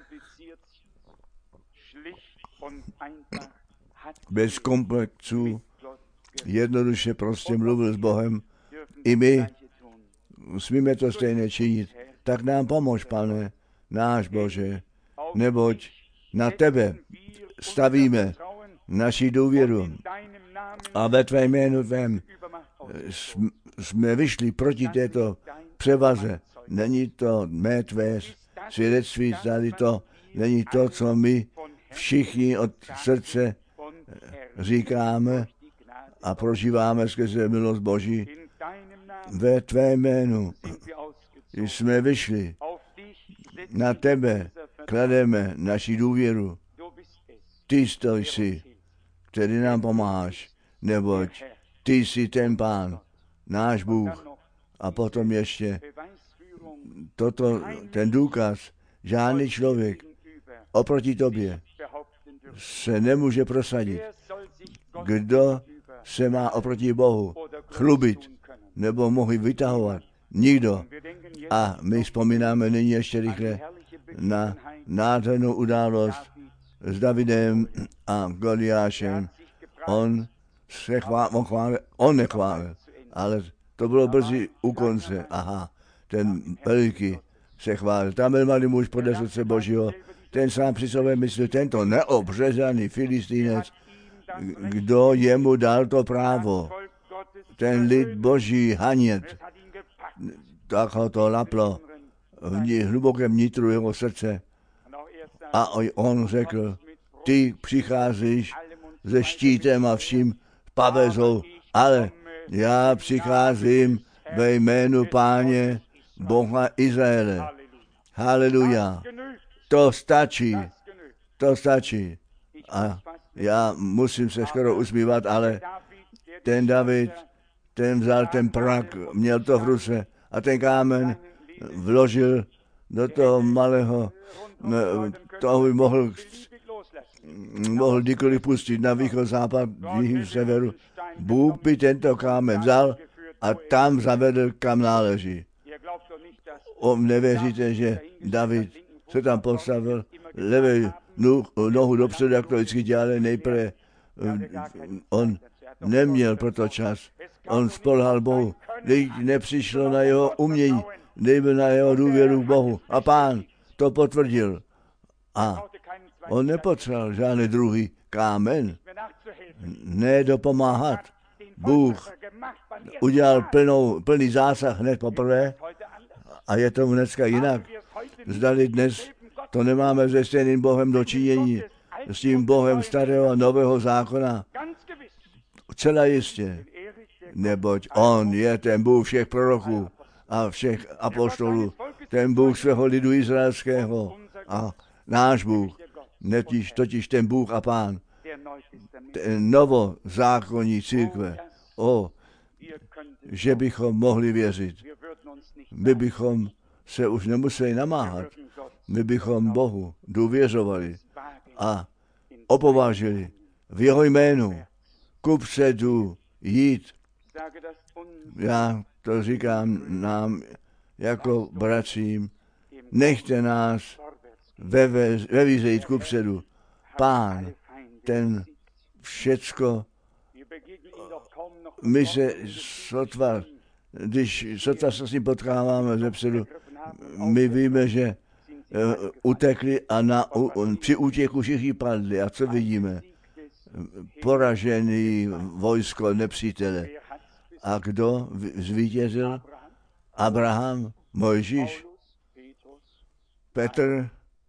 Bez komplexů, jednoduše prostě mluvil s Bohem. I my smíme to stejně činit. Tak nám pomož, Pane, náš Bože, neboť na tebe stavíme naši důvěru a ve tvé jménu tvém jsme vyšli proti této převaze. Není to mé tvé svědectví, tady to není to, co my všichni od srdce říkáme a prožíváme skrze milost Boží. Ve tvé jménu jsme vyšli, na tebe klademe naši důvěru. Ty jsi, který nám pomáháš, neboť ty jsi ten Pán, náš Bůh. A potom ještě toto, ten důkaz, žádný člověk oproti tobě se nemůže prosadit. Kdo se má oproti Bohu chlubit nebo mohl vytahovat? Nikdo. A my vzpomínáme nyní ještě rychle na nádhernou událost s Davidem a Goliášem. On se chválil, on, chválil, on nechválil, ale to bylo brzy u konce. Aha, ten veliký se chválil. Tam byl malý muž podle srdce Božího, ten sám při sobě myslel, tento neobřezaný Filistínec, kdo jemu dal to právo, ten lid Boží hanět, tak ho to laplo v hlubokém nitru jeho srdce. A on řekl, ty přicházíš se štítem a vším pavezou, ale já přicházím ve jménu Páně Boha Izraele. Haleluja. To stačí. To stačí. A já musím se skoro usmívat, ale ten David, ten vzal ten prak, měl to v ruce a ten kámen vložil do toho malého, toho by mohl, mohl kdykoliv pustit na východ, západ, jihu, severu. Bůh by tento kámen vzal a tam zavedl, kam náleží. O, nevěříte, že David se tam postavil, levé nohu dopředu, jak to vždycky dělali, nejprve on neměl proto čas. On spolhal Bohu, když nepřišlo na jeho umění, nejbyl na jeho důvěru k Bohu. A Pán to potvrdil. A on nepotřeboval žádný druhý kámen, ne dopomáhat. Bůh udělal plnou, plný zásah hned poprvé a je to dneska jinak. Zdali dnes to nemáme se stejným Bohem dočinění, s tím Bohem starého a nového zákona. Celá jistě, neboť on je ten Bůh všech proroků a všech apoštolů, ten Bůh svého lidu izraelského a náš Bůh, netiž, totiž ten Bůh a Pán, ten novozákonní církve. O, že bychom mohli věřit. My bychom se už nemuseli namáhat. My bychom Bohu důvěřovali a opovážili v jeho jménu kupředu jít. Já to říkám nám jako bratřím, nechte nás ve, ve, ve víze jít kupředu. Pán, ten všecko, my se sotva, když sotva se s ním potkáváme zepředu, my víme, že uh, utekli a na, uh, při útěku všichni padli. A co vidíme? Poražený vojsko nepřítele. A kdo zvítězil? Abraham, Mojžíš, Petr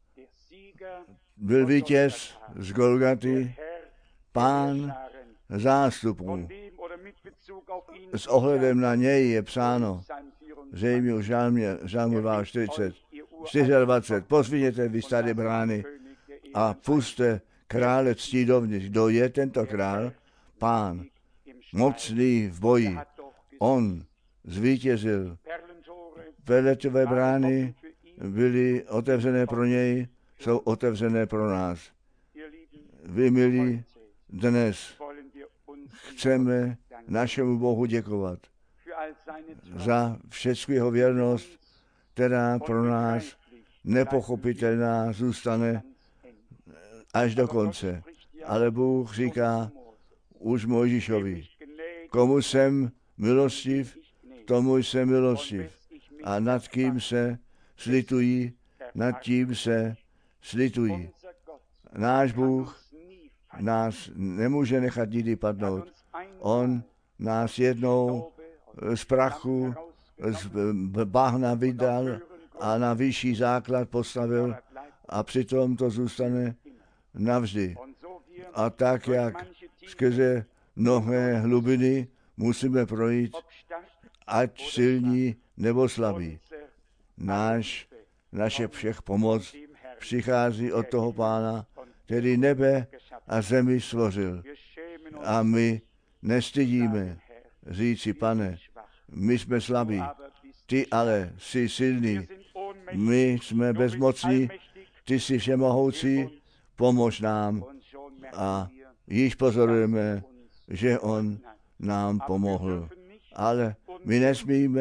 byl vítěz z Golgaty, Pán zástupů. S ohledem na něj je psáno, zřejmě v žalmu čtyřicet, dvacet, pozviněte vy staré brány a puste krále ctí dovnitř. Kdo je tento král? Pán, mocný v boji. On zvítězil. Veletové brány byly otevřené pro něj, jsou otevřené pro nás. Vy, milí, dnes chceme našemu Bohu děkovat za všeckou jeho věrnost, která pro nás nepochopitelná zůstane až do konce. Ale Bůh říká už Mojžíšovi, komu jsem milostiv, tomu jsem milostiv. A nad kým se slitují, nad tím se slitují. Náš Bůh nás nemůže nechat nikdy padnout. On nás jednou z prachu, z bahna vydal a na vyšší základ postavil a přitom to zůstane navždy. A tak, jak skrze mnohé hlubiny musíme projít, ať silní nebo slabí. Náš, naše všech pomoc přichází od toho Pána, který nebe a zemi stvořil. A my nestydíme říci, Pane, my jsme slabí, ty ale jsi silný, my jsme bezmocní, ty jsi všemohoucí, pomož nám. A již pozorujeme, že on nám pomohl. Ale my nesmíme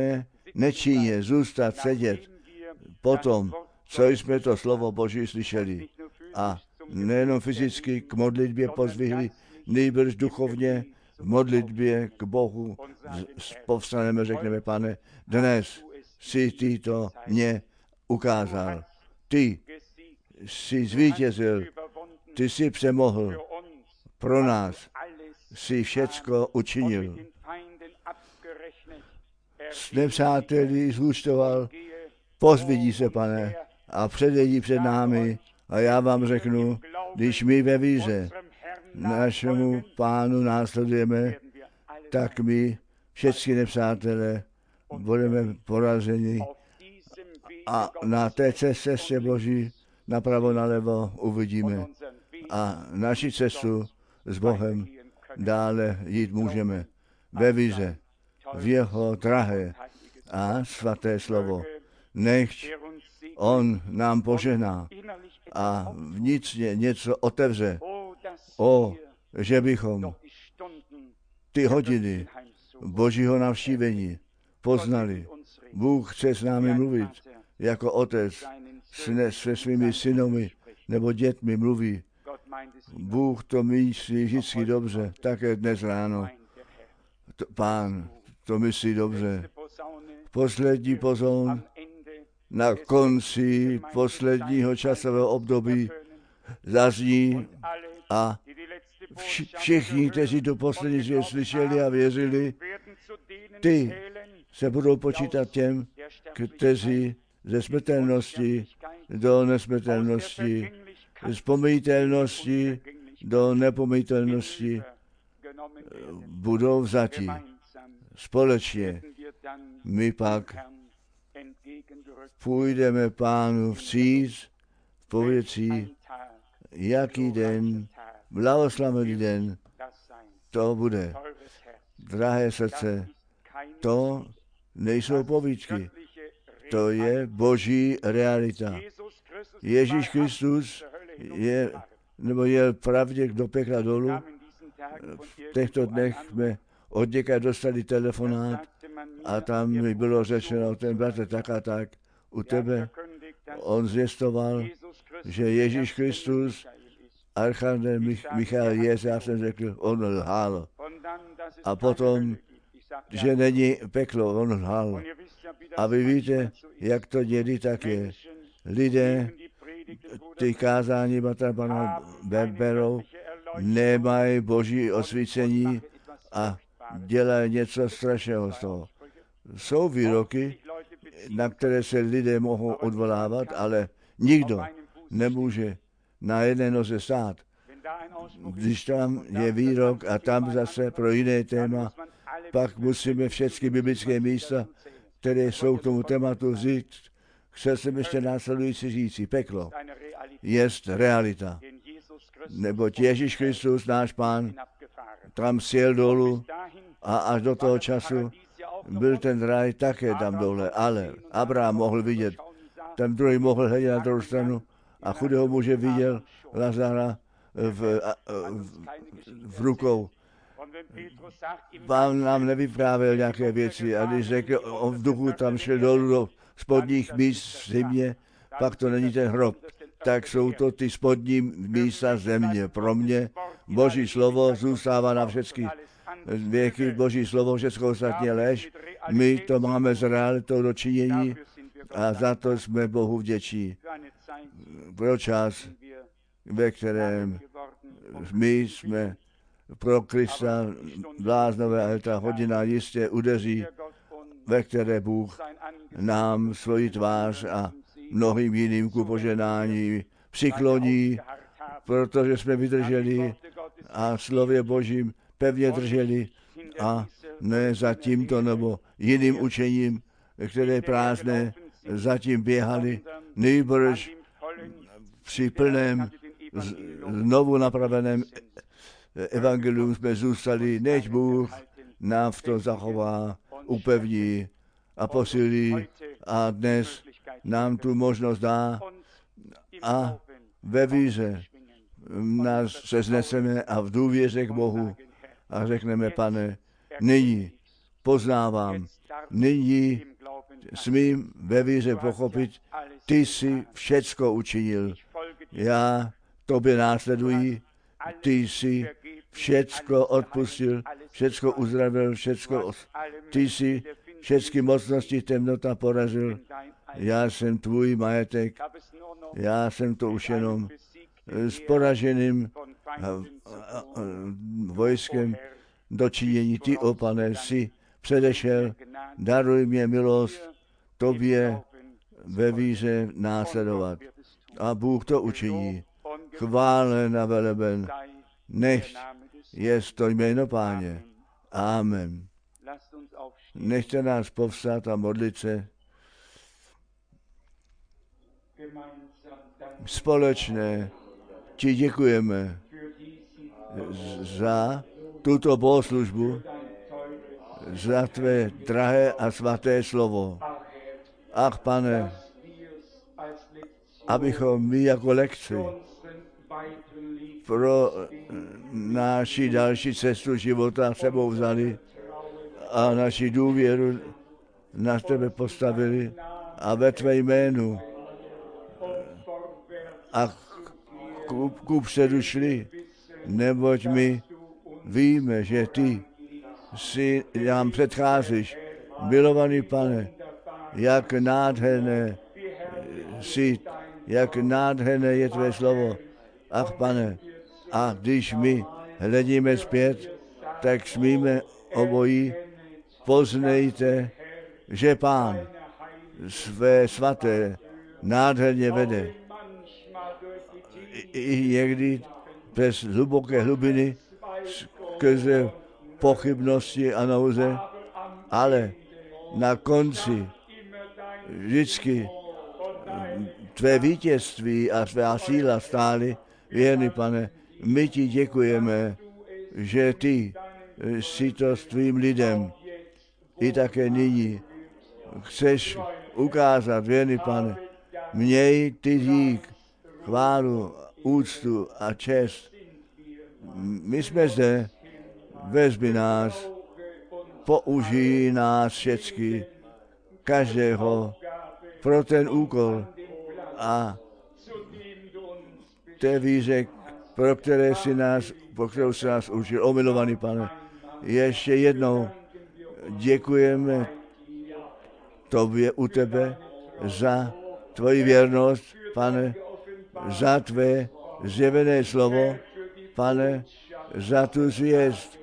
nečinně zůstat sedět potom, co jsme to slovo Boží slyšeli. A nejenom fyzicky k modlitbě pozvihli, nejbrž duchovně v modlitbě k Bohu povstaneme, řekneme, Pane, dnes si ty to mě ukázal. Ty jsi zvítězil, ty jsi přemohl, pro nás si všecko učinil. S nepřáteli zúčtoval, pozvidí se, Pane, a předjedí před námi. A já vám řeknu, když my ve víře našemu Pánu následujeme, tak my všichni nepřátelé budeme poraženi a na té cestě Boží napravo nalevo uvidíme a naši cestu s Bohem dále jít můžeme ve víře v jeho drahé a svaté slovo. Nechť on nám požehná a vnitřně něco otevře. O, že bychom ty hodiny Božího navštívení poznali. Bůh chce s námi mluvit jako otec se svými synovi nebo dětmi mluví. Bůh to myslí vždycky dobře, také dnes ráno. To, Pán to myslí dobře. Poslední pozoun na konci posledního časového období zazní a vš- všichni, kteří to poslední zvěst slyšeli a věřili, ty se budou počítat těm, kteří ze smrtelnosti do nesmrtelnosti, z pomytelnosti do nepomytelnosti budou vzati. Společně my pak půjdeme Pánu vstříc v pověcí, jaký den, blahoslavený den to bude. Drahé srdce, to nejsou povídky, to je Boží realita. Ježíš Kristus je, nebo je pravdě do pekla dolů. V těchto dnech jsme od něka dostali telefonát a tam mi bylo řečeno, ten bratr tak a tak, u tebe on zvěstoval, že Ježíš Kristus, archanděl Mich- Michael je, já jsem řekl, on lhal. A potom, že není peklo, on lhal. A vy víte, jak to někdy tak je. Lidé ty kázání bratra pana berou, nemají Boží osvícení a dělají něco strašného z toho. Jsou výroky, na které se lidé mohou odvolávat, ale nikdo nemůže na jedné noze stát. Když tam je výrok a tam zase pro jiné téma, pak musíme všechny biblické místa, které jsou k tomu tématu říct. Chtěl jsem ještě následující říci, peklo jest realita. Neboť Ježíš Kristus, náš Pán, tam sjel dolů a až do toho času byl ten raj také tam dole. Ale Abraham mohl vidět, ten druhý mohl hledět na druhou stranu a chudého muže viděl Lazara v, v, v rukou. Pán nám nevyprávěl nějaké věci a když řekl, on v duchu tam šel dolů do spodních míst země, pak to není ten hrob. Tak jsou to ty spodní místa země. Pro mě Boží slovo zůstává na všechny věky, Boží slovo, všechno ostatní lež. My to máme s realitou do činění a za to jsme Bohu vděční. Pro čas, ve kterém my jsme pro Krista bláznové, ale ta hodina jistě udeří, ve které Bůh nám svoji tvář a mnohým jiným ku poženání přikloní, protože jsme vydrželi a slově Božím pevně drželi a ne za tímto nebo jiným učením, které je prázdné, zatím běhali, nejbrž při plném, znovu napraveném evangelium jsme zůstali, než Bůh nám v to zachová, upevní a posilí a dnes nám tu možnost dá a ve víře nás se zneseme a v důvěře k Bohu a řekneme, Pane, nyní poznávám, nyní smím ve víře pochopit, ty jsi všecko učinil. Já tobě následuji, ty jsi všecko odpustil, všecko uzdravil, všecko, ty jsi všechny mocnosti temnota porazil. Já jsem tvůj majetek, já jsem to už jenom s poraženým vojskem dočinění. Ty, o Pane, jsi předešel, daruj mě milost tobě ve víře následovat. A Bůh to učiní. Chválen a veleben, nechť jest to jméno Páně. Amen. Nechte nás povstat a modlit se. Společně ti děkujeme za tuto bohoslužbu, za tvé drahé a svaté slovo. Ach, Pane, abychom my jako lekci pro naši další cestu života sebou vzali a naši důvěru na tebe postavili a ve tvé jménu a ku předu šli, neboť my víme, že ty si nám předcházíš. Milovaný Pane, jak nádherné jsi, jak nádherné je tvé slovo. Ach, Pane, a když my hledíme zpět, tak smíme obojí, poznejte, že Pán své svaté nádherně vede. I někdy přes hluboké hlubiny, skrze pochybnosti a nouze, ale na konci vždycky tvé vítězství a tvá síla stály. Věrný Pane, my ti děkujeme, že ty jsi to s tvým lidem i také nyní chceš ukázat, věrný Pane, měj ty dík, chválu, úctu a čest. My jsme zde, vezmi nás, použij nás všecky, každého pro ten úkol a té víře, pro které si nás, pro kterou si nás učil. O milovaný Pane, ještě jednou děkujeme tobě u tebe za tvoji věrnost, Pane, za tvé zjevené slovo, Pane, za tu zvěst,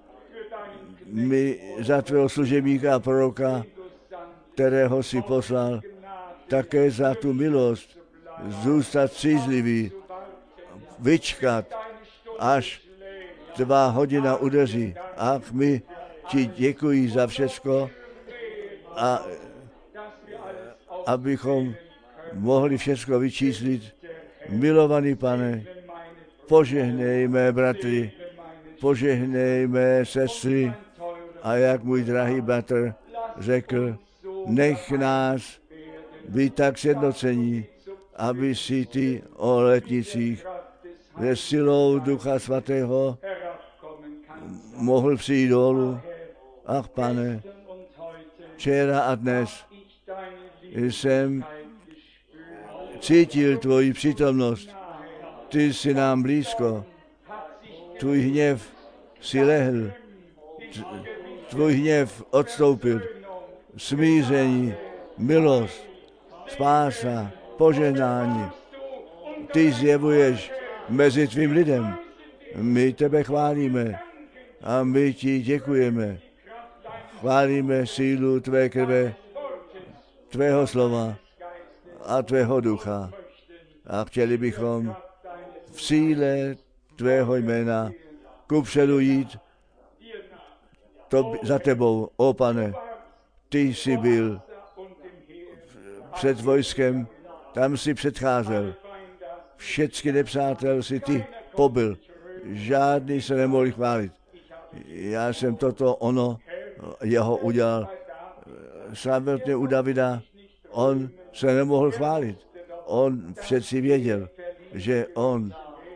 my za tvého služebníka a proroka, kterého si poslal, také za tu milost zůstat střízlivý, vyčkat, až tvá hodina udeří. Ach, my ti děkuji za všecko a abychom mohli všecko vyčíslit. Milovaný Pane, požehnej mé bratry, požehnej mé sestry a jak můj drahý bratr řekl, nech nás být tak sjednocení, aby si ty o letnicích se silou Ducha Svatého mohl přijít dolů. Ach, Pane, včera a dnes jsem cítil tvoji přítomnost. Ty jsi nám blízko. Tvůj hněv si lehl. Tvůj hněv odstoupil. Smíření, milost, spása, požehnání. Ty zjevuješ mezi tvým lidem. My tebe chválíme a my ti děkujeme. Chválíme sílu tvé krve, tvého slova a tvého ducha. A chtěli bychom v síle tvého jména kupředu jít to, za tebou, o Pane. Ty jsi byl před vojskem, tam si předcházel. Všecky nepřátel si ty pobyl. Žádný se nemohl chválit. Já jsem toto, ono, jeho udělal. Samotně u Davida, on se nemohl chválit. On přeci věděl, že on,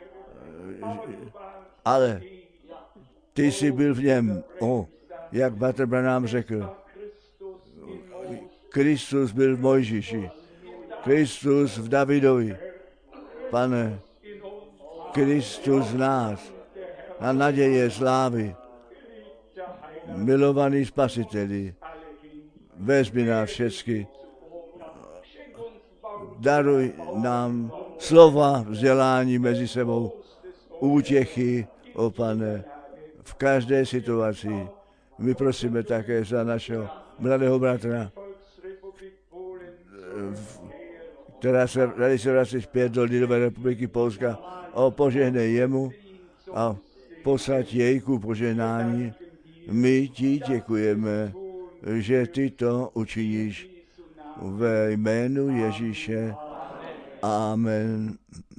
ale ty jsi byl v něm, o, jak Bratr Branham řekl, Kristus byl v Mojžíši, Kristus v Davidovi. Pane, Kristus v nás a naděje slávy. Milovaný Spasiteli, vezmi nás všechny. Daruj nám slova vzdělání mezi sebou, útěchy, o Pane, v každé situaci. My prosíme také za našeho mladého bratra, která se tady se vrací zpět do Lidové republiky Polska, o požehnej jemu a poslať jej ku požehnání. My ti děkujeme, že ty to učiníš ve jménu Ježíše. Amen.